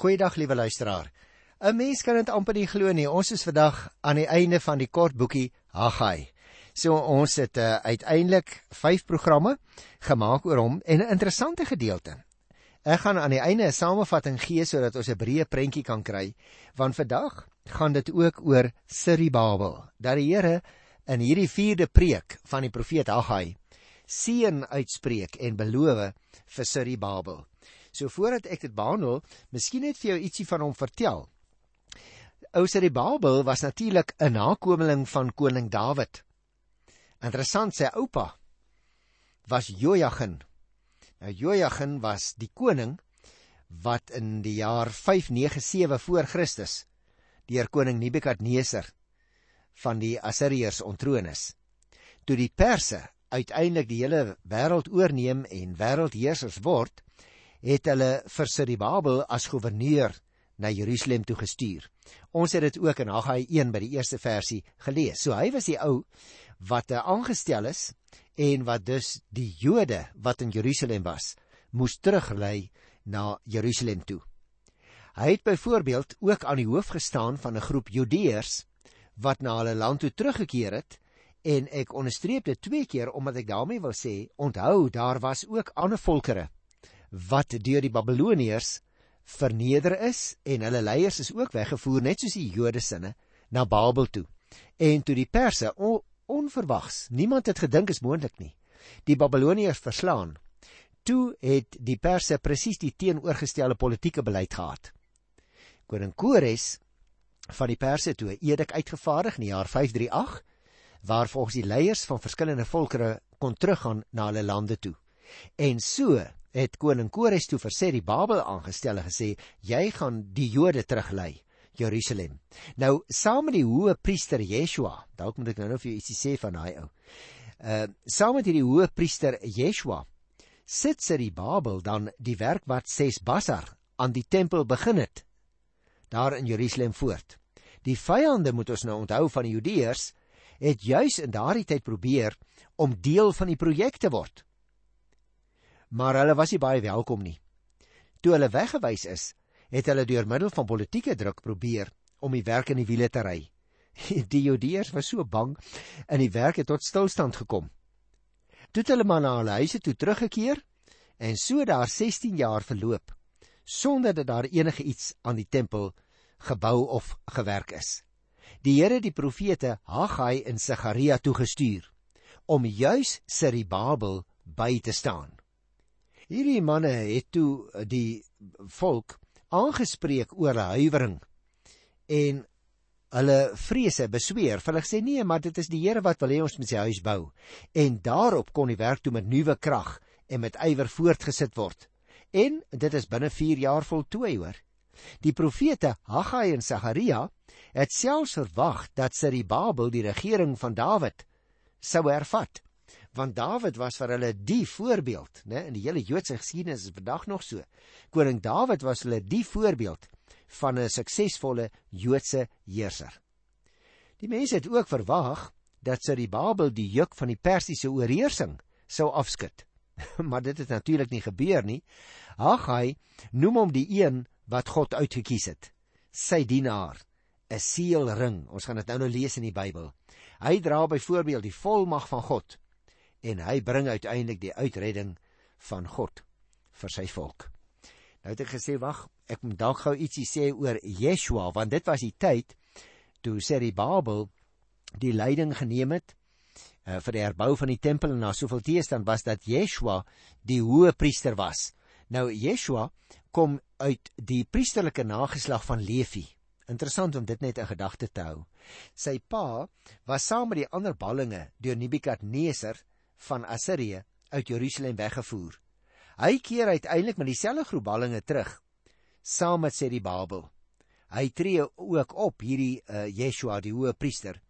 Goeiedag, liewe luisteraar. 'n Mens kan dit amper nie glo nie. Ons is vandag aan die einde van die kort boekie Haggai. So ons het uiteindelik 5 programme gemaak oor hom en 'n interessante gedeelte. Ek gaan aan die einde 'n samevatting gee sodat ons 'n breë prentjie kan kry, want vandag gaan dit ook oor Zerubabel, dat die Here in hierdie 4de preek van die profeet Haggai seën uitspreek en beloof vir Zerubabel. So voordat ek dit behandel, miskien net vir jou ietsie van hom vertel. Ou Zerubabel was natuurlik 'n nakomeling van koning Dawid. Interessant, sy oupa was Jojagin. Nou Jojagin was die koning wat in die jaar 597 voor Christus deur koning Nebukadneser van die Assiriërs ontroon is. Toe die Perse uiteindelik die hele wêreld oorneem en wêreldheersers word, het hulle vir Zerubabel as gouverneur na Jerusalem toe gestuur. Ons het dit ook in Haggai 1 by die eerste versie gelees. So hy was die ou wat aangestel is en wat dus die Jode wat in Jerusalem was, moes teruglei na Jerusalem toe. Hy het byvoorbeeld ook aan die hoof gestaan van 'n groep Judeërs wat na hulle land toe teruggekeer het, en ek onderstreep dit 2 keer omdat ek daarmee wil sê, onthou, daar was ook ander volkere wat deur die Babiloniërs verneder is en hulle leiers is ook weggevoer, net soos die Jodesinne, na Babel toe. En toe die Perse onverwags, niemand het gedink is moontlik nie, die Babiloniërs verslaan, toe het die Perse presies die teenoorgestelde politieke beleid gehad. Koning Kores van die Perse toe 'n edik uitgevaardig in die jaar 538, waar volgens die leiers van verskillende volkere kon teruggaan na hulle lande toe. En so het koning Kores toe vir Zerubabel aangestel en gesê, jy gaan die Jode teruglei, Jerusalem. Nou, saam met die hoë priester Yeshua, dalk moet ek nou vir jou ietsie sê van daai ou, saam met die hoë priester Yeshua, sit Zerubabel dan die werk wat Sesbassar aan die tempel begin het, daar in Jerusalem voort. Die vyande, moet ons nou onthou, van die Judeërs, het juis in daardie tyd probeer om deel van die projek te word. Maar hulle was nie baie welkom nie. Toe hulle weggewys is, het hulle deur middel van politieke druk probeer om die werk in die wiele te ry. Die Judeërs was so bang en die werk het tot stilstand gekom. Toe het hulle maar na hulle huise toe teruggekeer en so daar 16 jaar verloop, sonder dat daar enige iets aan die tempel gebou of gewerk is. Die Here het die profete Haggai en Sagaria toegestuur om juis Zerubabel by te staan. Hierdie manne het toe die volk aangespreek oor hulle huiwering en hulle vrese besweer. Hulle gesê, nee, maar dit is die Here wat wil hê ons moet sy huis bou. En daarop kon die werk toe met nuwe krag en met ywer voortgesit word. En dit is binne 4 jaar voltooi, hoor. Die profete Haggai en Sagaria het selfs verwag dat Zerubabel die regering van Dawid sou hervat. Want Dawid was vir hulle die voorbeeld, né? In die hele Joodse geskiedenis is vandag nog so. Koning Dawid was hulle die voorbeeld van 'n suksesvolle Joodse heerser. Die mense het ook verwag dat Zerubabel die juk van die Persiese oorheersing sou afskud. Maar dit het natuurlik nie gebeur nie. Haggai noem hom die een wat God uitgekies het, sy dienaar, 'n seelring. Ons gaan dit nou lees in die Bybel. Hy dra byvoorbeeld die volmag van God en hy bring uiteindelik die uitredding van God vir sy volk. Nou het ek gesê, wag, ek moet dalk gou ietsie sê oor Yeshua, want dit was die tyd toe Zerubabel die leiding geneem het vir die herbou van die tempel, en na soveel teestand was dat Yeshua die hoë priester was. Nou Yeshua kom uit die priesterlike nageslag van Levi. Interessant om dit net in gedagte te hou. Sy pa was saam met die ander ballinge deur Nebukadneser van Assirië uit Jerusalem weggevoer. Hy keer uiteindelik met dieselfde groep ballinge terug, saam met Zerubabel. Hy tree ook op, hierdie Yeshua, die hoë priester,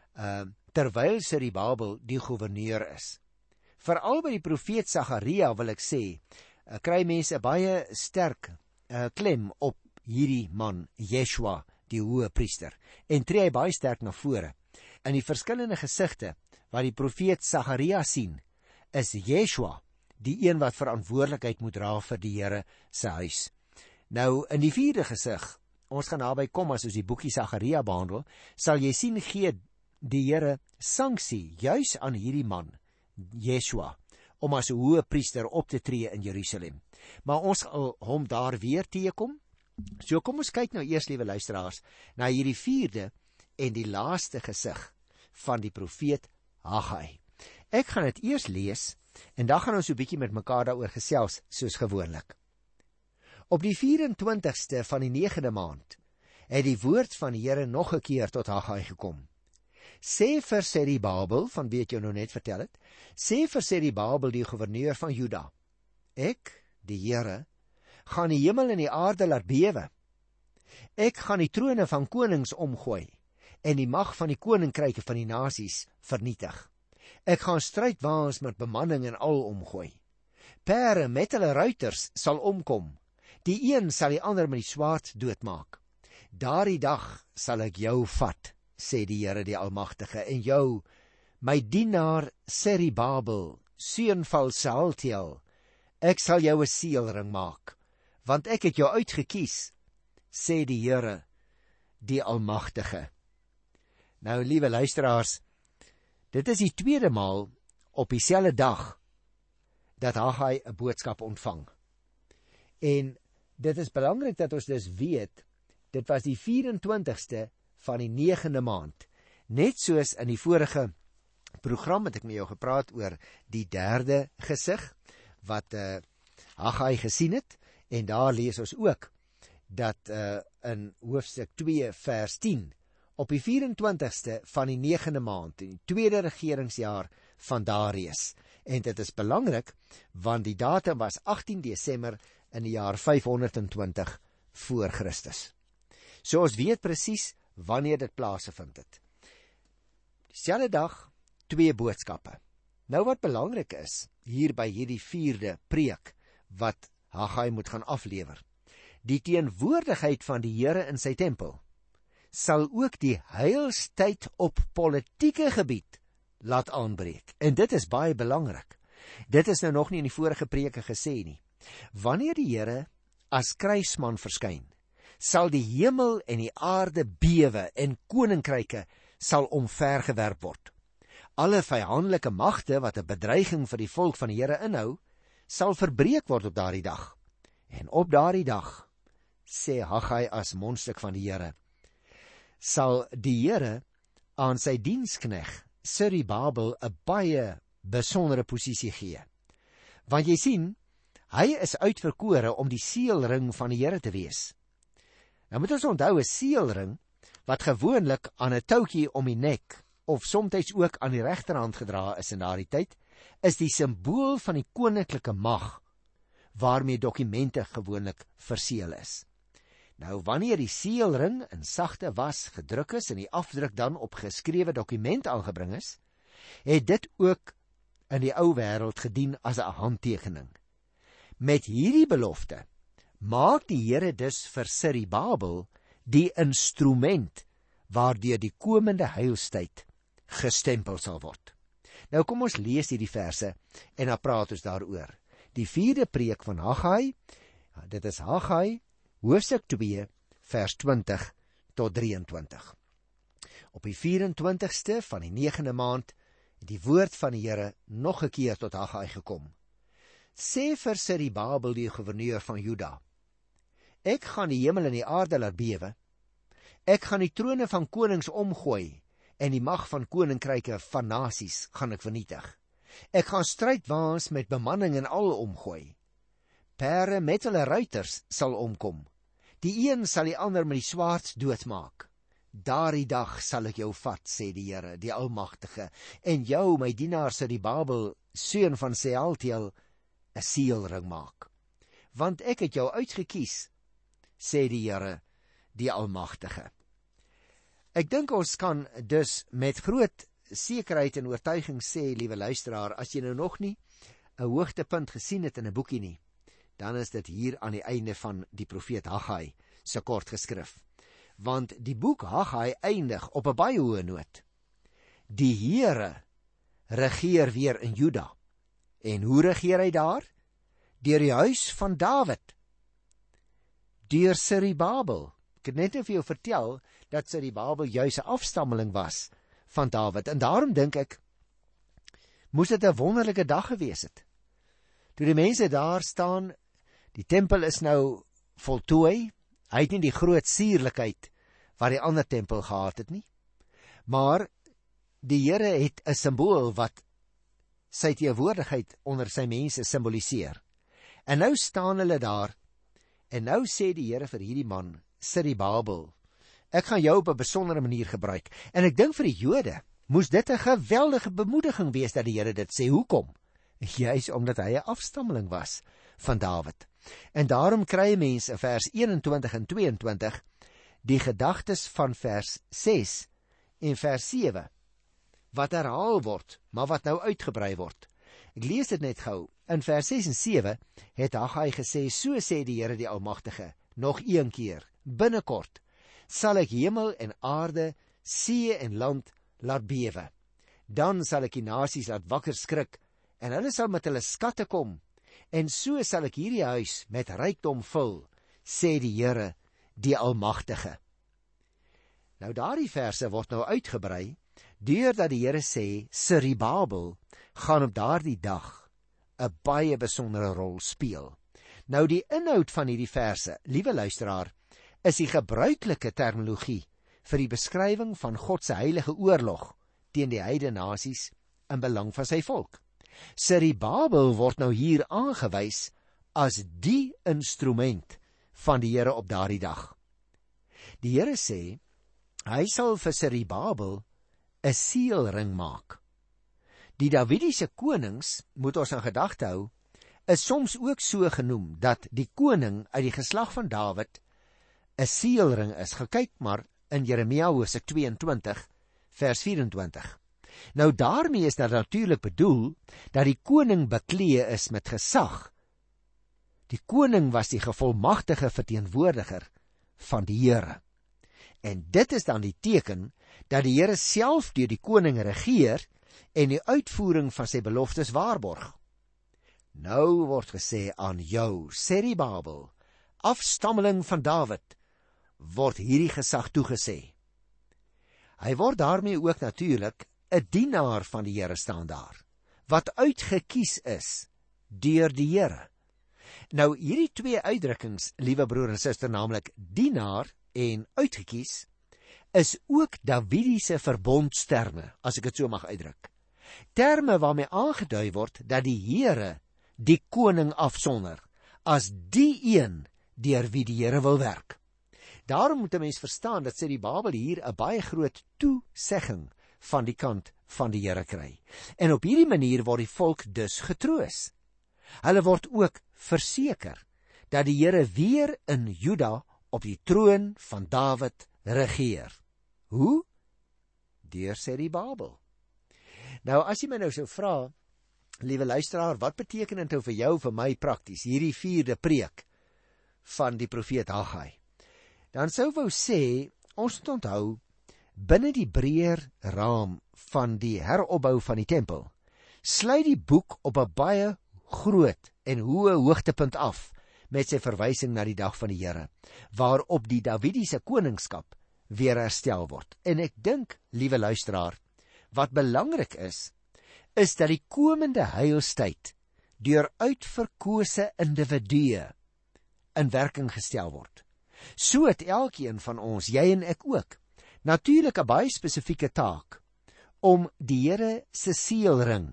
terwyl Zerubabel die gouverneur is. Veral by die profeet Sagaria, wil ek sê, kry mense baie sterk klem op hierdie man, Yeshua, die hoë priester, en tree hy baie sterk na vore. In die verskillende gesigte wat die profeet Sagaria sien, is Yeshua die een wat verantwoordelikheid moet dra vir die Here se huis. Nou, in die 4de gesig, ons gaan daarby kom as ons die boekie Sagaria behandel, sal jy sien gee die Here sanksie juis aan hierdie man, Yeshua, om as 'n hoë priester op te tree in Jerusalem. Maar ons sal hom daar weer teekom. So kom ons kyk nou eers, liewe luisteraars, na hierdie 4de en die laaste gesig van die profeet Haggai. Ek gaan dit eers lees en dan gaan ons so 'n bietjie met mekaar daaroor gesels soos gewoonlik. Op die 24ste van die 9de maand het die woord van die Here nog 'n keer tot Haggai gekom. Sê vir Serubabel, van wie ek jou nou net vertel het, sê vir Serubabel, die gouverneur van Juda, ek, die Here, gaan die hemel en die aarde laat bewe. Ek gaan die trone van konings omgooi en die mag van die koninkryke van die nasies vernietig. Ek gaan strydwaans met bemanning en al omgooi. Perde met hulle ruiters sal omkom. Die een sal die ander met die swaard doodmaak. Daardie dag sal ek jou vat, sê die Here die Almagtige, en jou, my dienaar Serubabel, seun van Sealtiel, ek sal jou 'n seelring maak, want ek het jou uitgekies, sê die Here die Almagtige. Nou, liewe luisteraars, dit is die 2de maal op dieselfde dag dat Haggai 'n boodskap ontvang. En dit is belangrik dat ons dus weet, dit was die 24ste van die 9de maand. Net soos in die vorige program het ek met jou gepraat oor die 3de gesig, wat Haggai gesien het, en daar lees ons ook, dat in hoofstuk 2 vers 10, op die 24ste van die 9de maand, in die 2de regeringsjaar van Darius. En dit is belangrik, want die datum was 18 Desember in die jaar 520 voor Christus. So ons weet presies wanneer dit plaasgevind het. Dieselfde dag, 2 boodskappe. Nou wat belangrik is, hier by hierdie 4de preek, wat Haggai moet gaan aflewer, die teenwoordigheid van die Here in sy tempel, sal ook die heilstyd op politieke gebied laat aanbreek. En dit is baie belangrik. Dit is nou nog nie in die vorige preke gesê nie. Wanneer die Here as kruisman verskyn, sal die hemel en die aarde bewe en koninkryke sal omvergewerp word. Alle vyandelike magte wat 'n bedreiging vir die volk van die Here inhou, sal verbreek word op daardie dag. En op daardie dag, sê Haggai as mondstuk van die Here, sal die Here aan sy dienskneg Serubabel 'n baie besondere posisie gee. Want jy sien, hy is uitverkore om die seelring van die Here te wees. Nou moet ons onthou, 'n seelring wat gewoonlik aan 'n toutjie om die nek of soms ook aan die regterhand gedra is in daardie tyd, is die simbool van die koninklike mag waarmee dokumente gewoonlik verseël is. Nou, wanneer die seelring in sagte was gedruk is en die afdruk dan op geskrewe dokument aangebring is, het dit ook in die ou wêreld gedien as 'n handtekening. Met hierdie belofte maak die Here dus vir Serubabel die instrument waardeur die komende heilstyd gestempel sal word. Nou kom ons lees hierdie verse en dan praat ons daaroor. Die 4de preek van Haggai, dit is Haggai hoofstuk 2 vers 20 tot 23. Op die 24ste van die 9de maand het die woord van die Here nog 'n keer tot Haggai gekom. Sê vir Serubabel, die gouverneur van Juda, ek gaan die hemel en die aarde laat bewe. Ek gaan die trone van konings omgooi en die mag van koninkryke van nasies gaan ek vernietig. Ek gaan strydwaans met bemanning en al omgooi. Perde met hulle ruiters sal omkom. Die een sal die ander met die swaard doodmaak. Daardie dag sal ek jou vat, sê die Here, die Almagtige, en jou, my dienaar Serubabel, seun van Sealtiel, 'n seelring maak. Want ek het jou uitgekies, sê die Here, die Almagtige. Ek dink ons kan dus met groot sekerheid en oortuiging sê, liewe luisteraar, as jy nou nog nie 'n hoogtepunt gesien het in 'n boekie nie, dan is dit hier aan die einde van die profeet Haggai se kort geskrif. Want die boek Haggai eindig op 'n baie hoë noot. Die Here regeer weer in Juda. En hoe regeer hy daar? Deur die huis van Dawid. deur Zerubabel. Ek het net vir jou vertel dat Zerubabel juis 'n afstammeling was van Dawid, en daarom dink ek, moes dit 'n wonderlike dag gewees het. Toe die mense daar staan, die tempel is nou voltooi, hy het nie die groot sierlikheid wat die ander tempel gehad het nie, maar die Here het 'n simbool wat sy teenwoordigheid onder sy mense simboliseer. En nou staan hulle daar, en nou sê die Here vir hierdie man, Zerubabel, ek gaan jou op 'n besondere manier gebruik. En ek dink vir die Jode moes dit 'n geweldige bemoediging wees dat die Here dit sê. Hoekom? Juis omdat hy 'n afstammeling was van Dawid. En daarom kry mense in vers 21 en 22 die gedagtes van vers 6 en vers 7 wat herhaal word, maar wat nou uitgebrei word. Ek lees dit net gou. In vers 6 en 7 het Haggai gesê, so sê die Here die Almagtige, nog een keer, binnekort sal ek hemel en aarde, see en land laat bewe. Dan sal ek die nasies laat wakker skrik, en hulle sal met hulle skatte kom, en so sal ek hierdie huis met rykdom vul, sê die Here die Almagtige. Nou daardie verse word nou uitgebrei, deurdat die Here sê, Zerubabel gaan op daardie dag 'n baie besondere rol speel. Nou die inhoud van hierdie verse, liewe luisteraar, is die gebruikelike terminologie vir die beskrywing van God se heilige oorlog teen die heidene nasies in belang van sy volk. Zerubabel word nou hier aangewys as die instrument van die Here op daardie dag. Die Here sê, hy sal vir Zerubabel 'n seelring maak. Die Davidiese konings, moet ons in gedagte hou, is soms ook so genoem dat die koning uit die geslag van Dawid 'n seelring is. Gekyk maar in Jeremia hoofstuk 22 vers 24. Nou daarmee is dit natuurlik bedoel dat die koning beklee is met gesag. Die koning was die gevolmagtige verteenwoordiger van die Here. En dit is dan die teken dat die Here self deur die koning regeer en die uitvoering van sy beloftes waarborg. Nou word gesê aan jou, Zerubabel, afstammeling van Dawid, word hierdie gesag toegesê. Hy word daarmee ook natuurlik 'n dienaar van die Here staan daar, wat uitgekies is deur die Here. Nou hierdie twee uitdrukkings, liewe broer en suster, naamlik dienaar en uitgekies, is ook Davidiese verbondsterme, as ek dit so mag uitdruk. Terme waarmee aangedui word dat die Here die koning afsonder as die een deur wie die Here wil werk. Daarom moet 'n mens verstaan dat Zerubabel hier 'n baie groot toesegging van die kant van die Here kry. En op hierdie manier word die volk dus getroos. Hulle word ook verseker dat die Here weer in Juda op die troon van Dawid regeer. Hoe? Deur Zerubabel. Nou as jy my nou sou vra, liewe luisteraar, wat beteken dit nou vir jou, vir my prakties, hierdie 4de preek van die profeet Haggai? Dan sou wou sê, ons moet onthou, binne die breër raam van die heropbou van die tempel, sluit die boek op 'n baie groot en hoë hoogtepunt af met sy verwysing na die dag van die Here, waarop die Davidiese koningskap weer herstel word. En ek dink, liewe luisteraar, wat belangrik is dat die komende heilstyd deur uitverkose individue in werking gestel word. So het elkeen van ons, jy en ek ook, natuurlik 'n baie spesifieke taak om die Here se seelring,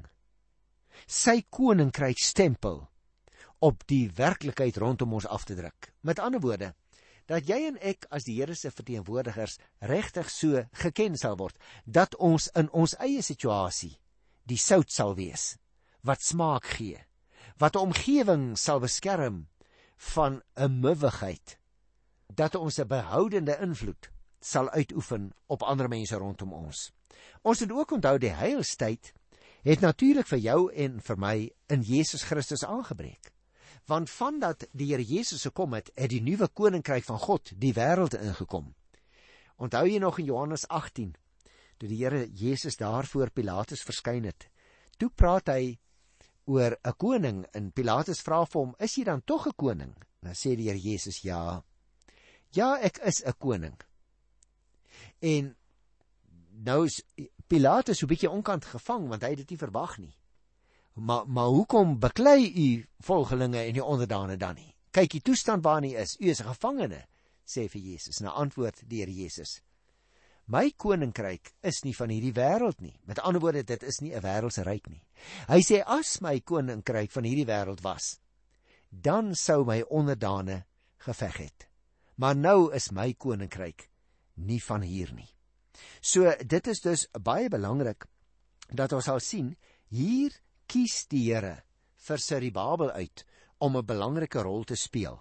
sy koninkrykstempel op die werklikheid rondom ons af te druk. Met ander woorde, dat jy en ek as die Here se verteenwoordigers regtig so geken sal word, dat ons in ons eie situasie die sout sal wees, wat smaak gee, wat 'n omgewing sal beskerm van 'n muwigheid, dat ons 'n behoudende invloed sal uitoefen op ander mense rondom ons. Ons moet ook onthou, die heilstyd het natuurlik vir jou en vir my in Jesus Christus aangebreek. Want vandat die Here Jesus gekom het, het die nuwe koninkryk van God die wêreld ingekom. Onthou jy nog in Johannes 18, toe die Here Jesus daar voor Pilatus verskyn het, toe praat hy oor 'n koning, en Pilatus vra vir hom, is jy dan tog 'n koning? Nou sê die Here Jesus, ja, ja, ek is 'n koning. En nou is Pilatus so 'n bietjie onkant gevang, want hy het dit nie verwag nie. Maar hoekom beklei u volgelinge en die onderdane dan nie? Kyk die toestand waarin u is 'n gevangene, sê vir Jesus. Nou antwoord die Here Jesus: my koninkryk is nie van hierdie wêreld nie. Met ander woorde, dit is nie 'n wêreldse ryk nie. Hy sê, as my koninkryk van hierdie wêreld was, dan sou my onderdane geveg het. Maar nou is my koninkryk nie van hier nie. So, dit is dus baie belangrik, dat ons sal sien, hier kies die Here vir Serubabel uit, om 'n belangrike rol te speel.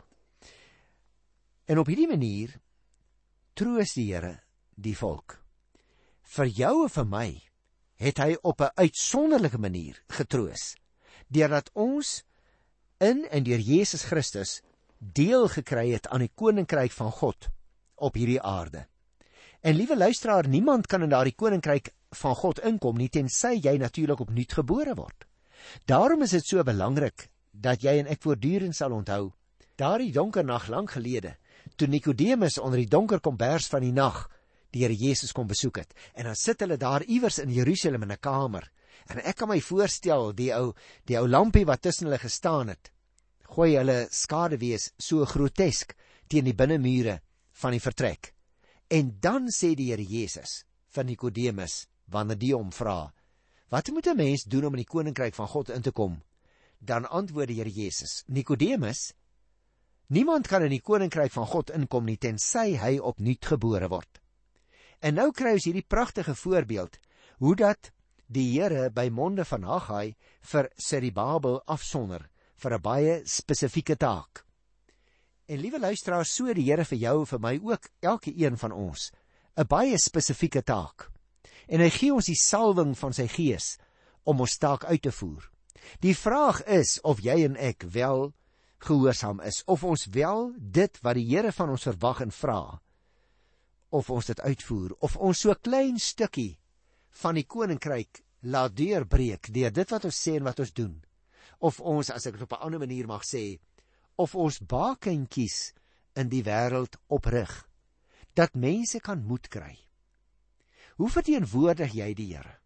En op hierdie manier, troos die Here die volk. Vir jou en vir my, het hy op 'n uitsonderlike manier getroos, deurdat ons in en deur Jesus Christus deel gekry het aan die koninkryk van God op hierdie aarde. En liewe luisteraar, niemand kan in daardie koninkryk van God inkom nie, tensy jy natuurlik opnuut gebore word. Daarom is dit so belangrik, dat jy en ek voortdurend sal onthou, daardie donker nag lank gelede, toe Nikodemus onder die donker kombers van die nag, die Here Jesus kom besoek het, en dan sit hulle daar iewers in Jerusalem in 'n kamer, en ek kan my voorstel, die ou lampie wat tussen hulle gestaan het, gooi hulle skaduwees so grotesk teen die binnemure van die vertrek. En dan sê die Here Jesus vir Nikodemus, wanneer die hom vra, wat moet 'n mens doen om in die koninkryk van God in te kom? Dan antwoord die Here Jesus, Nikodemus, niemand kan in die koninkryk van God inkom nie, tensy hy opnuut gebore word. En nou kry ons hierdie pragtige voorbeeld, hoe dat die Here by monde van Haggai vir Serubabel afsonder, vir 'n baie spesifieke taak. En liewe luisteraars, so die Here vir jou en vir my ook, elke een van ons, 'n baie spesifieke taak. En hy gee ons die salwing van sy gees, om ons taak uit te voer. Die vraag is, of jy en ek wel gehoorsaam is, of ons wel dit wat die Here van ons verwag en vra, of ons dit uitvoer, of ons so klein stukkie van die koninkryk laat deurbreek, deur dit wat ons sê en wat ons doen, of ons, as ek dit op 'n ander manier mag sê, of ons bakentjies in die wêreld oprig, dat mense kan moed kry. Hoe verteenwoordig jy die Here?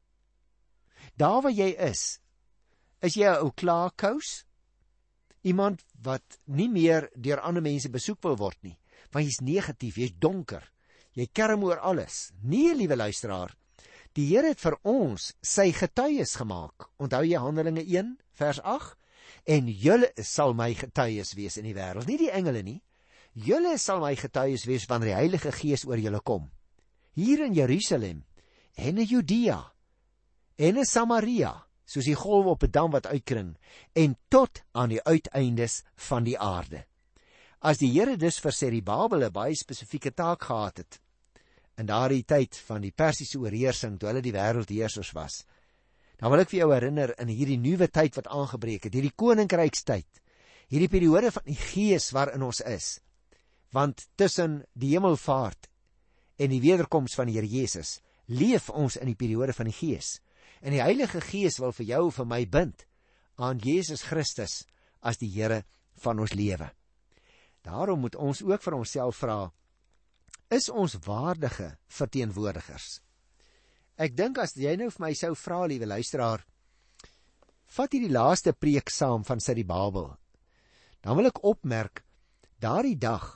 Daar waar jy is jy 'n ou klaarkous? Iemand wat nie meer deur ander mense besoek wil word nie, want jy's negatief, jy's donker, jy kerm oor alles. Nee, liewe luisteraar, die Here het vir ons sy getuies gemaak. Onthou jy Handelinge 1 vers 8? En julle sal my getuies wees in die wêreld, nie die engele nie. Julle sal my getuies wees wanneer die Heilige Gees oor julle kom. Hier in Jerusalem, en in Judea, en in Samaria, soos die golwe op 'n dam wat uitkring, en tot aan die uiteindes van die aarde. As die Here dus vir Serubabel 'n baie spesifieke taak gehad het, in daardie tyd van die Persiese oorheersing, toe hulle die wêreldheersers was, dan wil ek vir jou herinner, in hierdie nuwe tyd wat aangebreek het, hierdie koninkrykstyd, hierdie periode van die Gees waarin ons is, want tussen die hemelvaart en die wederkoms van die Here Jesus, leef ons in die periode van die Gees. En die Heilige Gees wil vir jou en vir my bind aan Jesus Christus as die Here van ons lewe. Daarom moet ons ook vir onsself vra, is ons waardige verteenwoordigers? Ek dink as jy nou vir my sou vra, liewe luisteraar, vat hierdie laaste preek saam van Serubabel, dan wil ek opmerk, daardie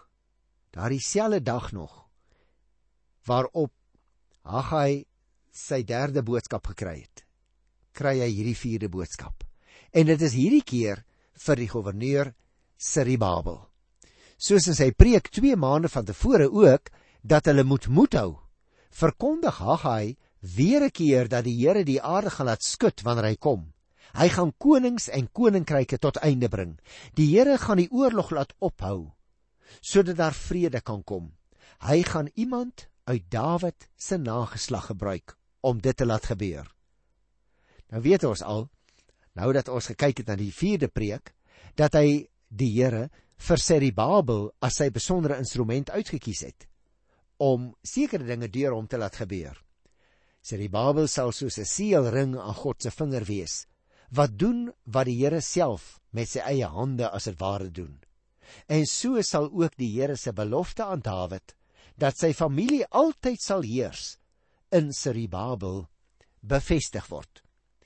selfde dag nog, waarop Haggai sy 3de boodskap gekry het, kry hy hierdie 4de boodskap. En dit is hierdie keer vir die gouverneur Serubabel. Soos in sy preek 2 maande van tevore ook, dat hulle moet moed hou, verkondig Haggai weer 'n keer dat die Here die aarde gaan laat skud wanneer hy kom. Hy gaan konings en koninkryke tot einde bring. Die Here gaan die oorlog laat ophou, sodat daar vrede kan kom. Hy gaan iemand uit Dawid se nageslag gebruik om dit te laat gebeur. Nou weet ons al, nou dat ons gekyk het na die 4de preek, dat hy die Here vir Serubabel as sy besondere instrument uitgekies het, om sekere dinge deur hom te laat gebeur. Serubabel sal soos 'n seelring aan God se vinger wees, wat doen wat die Here self met sy eie hande as het ware doen. En so sal ook die Here se belofte aan Dawid, dat sy familie altyd sal heers, in Serubabel bevestig word.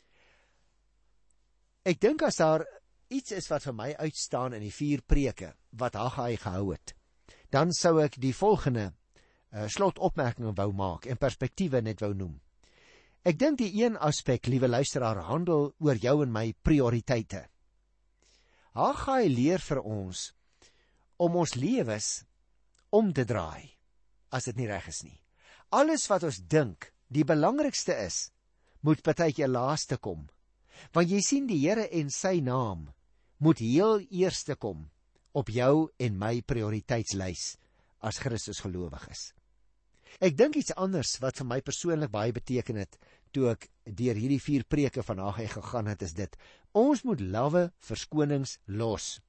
Ek dink as daar iets is wat vir my uitstaan in die 4 preke wat Haggai gehou het, dan sou ek die volgende slotopmerking wou maak en perspektiewe net wou noem. Ek dink die een aspek, liewe luisteraar, handel oor jou en my prioriteite. Haggai leer vir ons om ons lewens om te draai, as dit nie reg is nie. Alles wat ons dink die belangrikste is, moet partykeer laaste kom. Want jy sien, die Here en sy naam moet heel eerste kom op jou en my prioriteitslys as Christus gelowig is. Ek dink iets anders wat vir my persoonlik baie beteken het, toe ek deur hierdie 4 preke van Haggai gegaan het, is dit: ons moet lawwe verskonings los.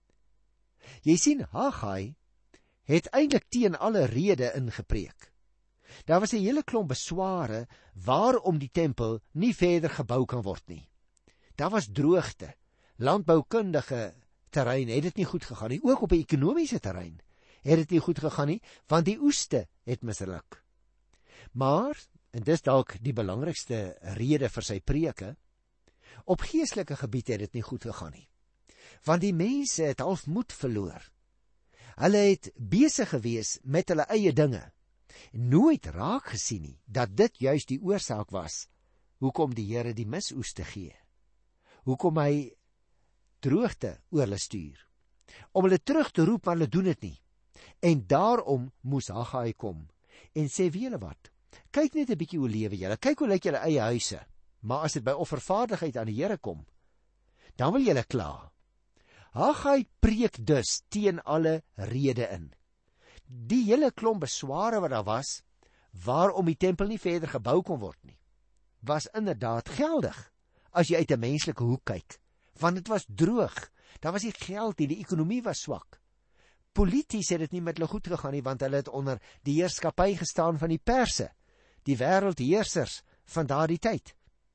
Jy sien, Haggai het eintlik teen alle rede ingepreek. Daar was 'n hele klomp besware waarom die tempel nie verder gebou kan word nie. Daar was droogte, landboukundige terrein het dit nie goed gegaan nie, ook op 'n ekonomiese terrein het dit nie goed gegaan nie, want die oeste het misluk. Maar, en dis dalk die belangrikste rede vir sy preke, op geestelike gebied het dit nie goed gegaan nie, want die mense het half moed verloor. Hulle het besig gewees met hulle eie dinge, nooit raak gesien nie, dat dit juist die oorsaak was, hoekom die Here die misoeste gee, hoekom hy droogte oor hulle stuur, om hulle terug te roep, maar hulle doen dit nie. En daarom moes Haggai kom en sê, weet julle wat, kyk net 'n bietjie hoe lewe julle, kyk hoe lyk julle eie huise, maar as dit by offervaardigheid aan die Here kom, dan wil julle kla. Haggai preek dus teen alle rede in. Die hele klomp besware wat daar was, waarom die tempel nie verder gebou kon word nie, was inderdaad geldig, as jy uit 'n menslike hoek kyk, want dit was droog, daar was nie geld nie, die ekonomie was swak. Polities het dit nie met hulle goed gegaan nie, want hulle het onder die heerskappy gestaan van die Perse, die wêreldheersers van daardie tyd.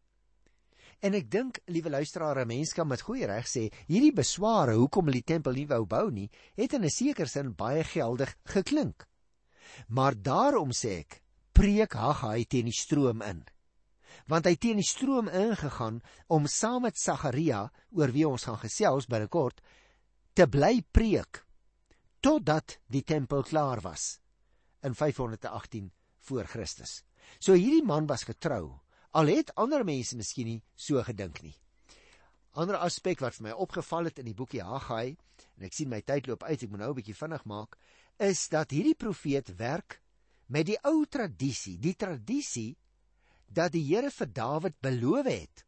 En ek dink, liewe luisteraar, 'n mens kan met goeie reg sê, hierdie besware, hoekom hulle die tempel nie wou bou nie, het in 'n sekere sin baie geldig geklink. Maar daarom sê ek, preek Haggai teen die stroom in. Want hy teen die stroom ingegaan om saam met Sagaria, oor wie ons gaan gesels binnekort, te bly preek, totdat die tempel klaar was, in 518 voor Christus. So hierdie man was getrou, al het ander mense miskien nie so gedink nie. Ander aspek wat vir my opgeval het in die boekie Haggai, en ek sien my tyd loop uit, ek moet nou 'n bietjie vinnig maak, is dat hierdie profeet werk met die ou tradisie, die tradisie dat die Here vir Dawid beloof het,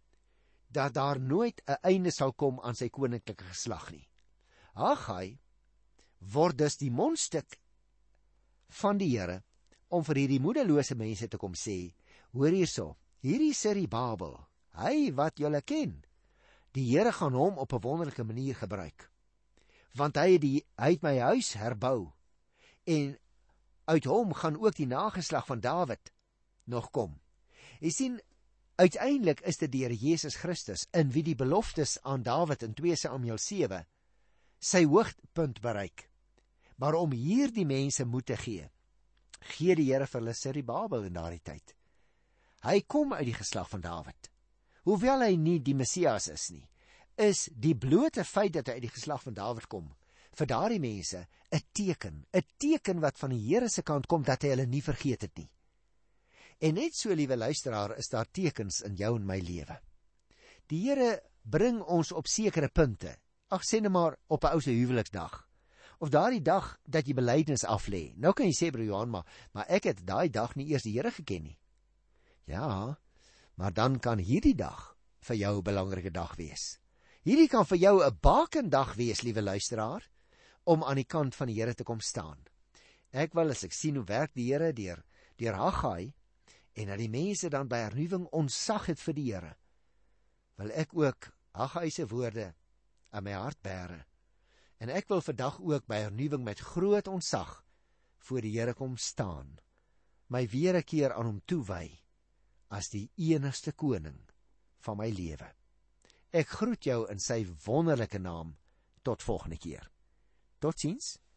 dat daar nooit 'n einde sal kom aan sy koninklike geslag nie. Haggai word dus die mondstuk van die Here, om vir hierdie moedelose mense te kom sê, hoor hierso, hierdie Serubabel, hy wat julle ken, die Here gaan hom op 'n wonderlike manier gebruik, want hy het my huis herbou, en uit hom gaan ook die nageslag van Dawid nog kom. Jy sien, uiteindelik is dit die Here Jesus Christus, in wie die beloftes aan Dawid in 2 Samuel 7 sy hoogtepunt bereik. Maar om hierdie mense moed te gee die Here vir hulle Serubabel in daardie tyd. Hy kom uit die geslag van Dawid. Hoewel hy nie die Messias is nie, is die blote feit dat hy uit die geslag van Dawid kom, vir daardie mense 'n teken wat van die Here se kant kom, dat hy hulle nie vergeet het nie. En net so, liewe luisteraar, is daar tekens in jou en my lewe. Die Here bring ons op sekere punte, sê net maar op 'n ou se huweliksdag, of daardie dag dat jy belydenis aflê. Nou kan jy sê, broer Johan, maar ek het daai dag nie eers die Here geken nie. Ja, maar dan kan hierdie dag vir jou 'n belangrike dag wees. Hierdie kan vir jou 'n bakendag wees, liewe luisteraar, om aan die kant van die Here te kom staan. Ek wil, as ek sien hoe werk die Here deur Haggai, en dat die mense dan by hernuwing ontzag het vir die Here, wil ek ook Haggai se woorde in my hart bære. En ek wil vandag ook by hernuwing met groot ontzag voor die Here kom staan, my weer 'n keer aan hom toewy as die enigste koning van my lewe. Ek groet jou in sy wonderlike naam. Tot volgende keer. Totsiens.